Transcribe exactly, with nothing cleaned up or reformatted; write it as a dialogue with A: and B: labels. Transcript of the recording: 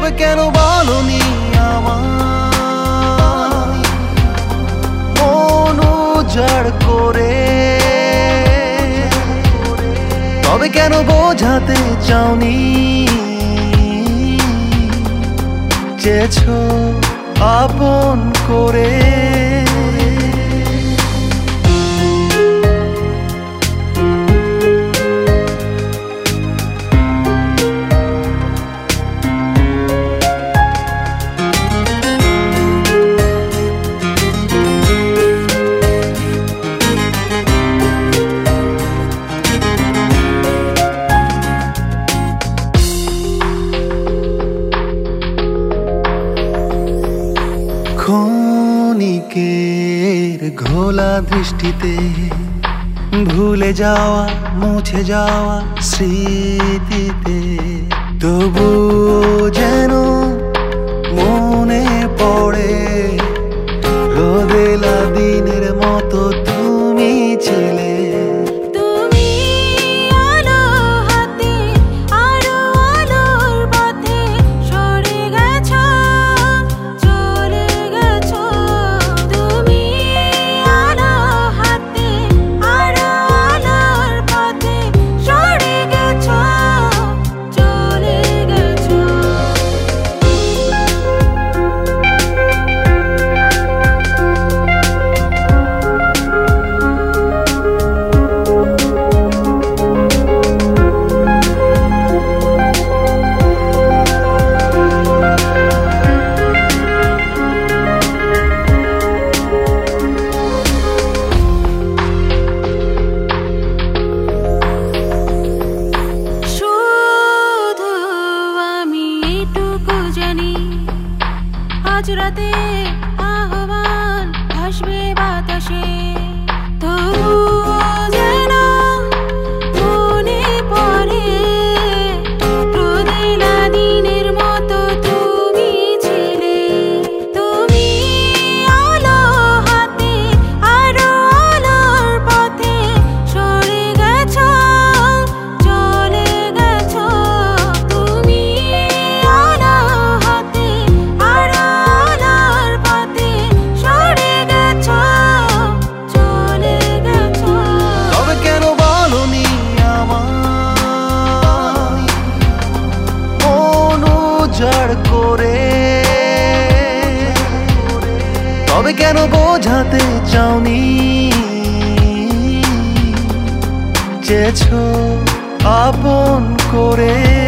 A: তবে কেন বলনি আমার মন উজাড় করে? তবে কেন বোঝাতে চাওনি চেয়েছো আপন করে? ক্ষণিকের ঘোলা দৃষ্টিতে ভুলে যাওয়া মুছে যাওয়া স্মৃতিতে তবু যেন মনে পড়ে রোদেলা দিনের মতো তুমি ছিলে। আজ রাতে আহ্বান ভাসবে বাতাসে, তবু যেন মনে পড়ে রোদেলা দিনের মতো তুমি ছিলে। তুমি আলো হাতে আরো আলোর পথে সরে গেছো, চলে গেছো। তুমি আলো হাতে আরো করে? তবে কেন বোঝাতে চাওনি চেয়েছো আপন করে?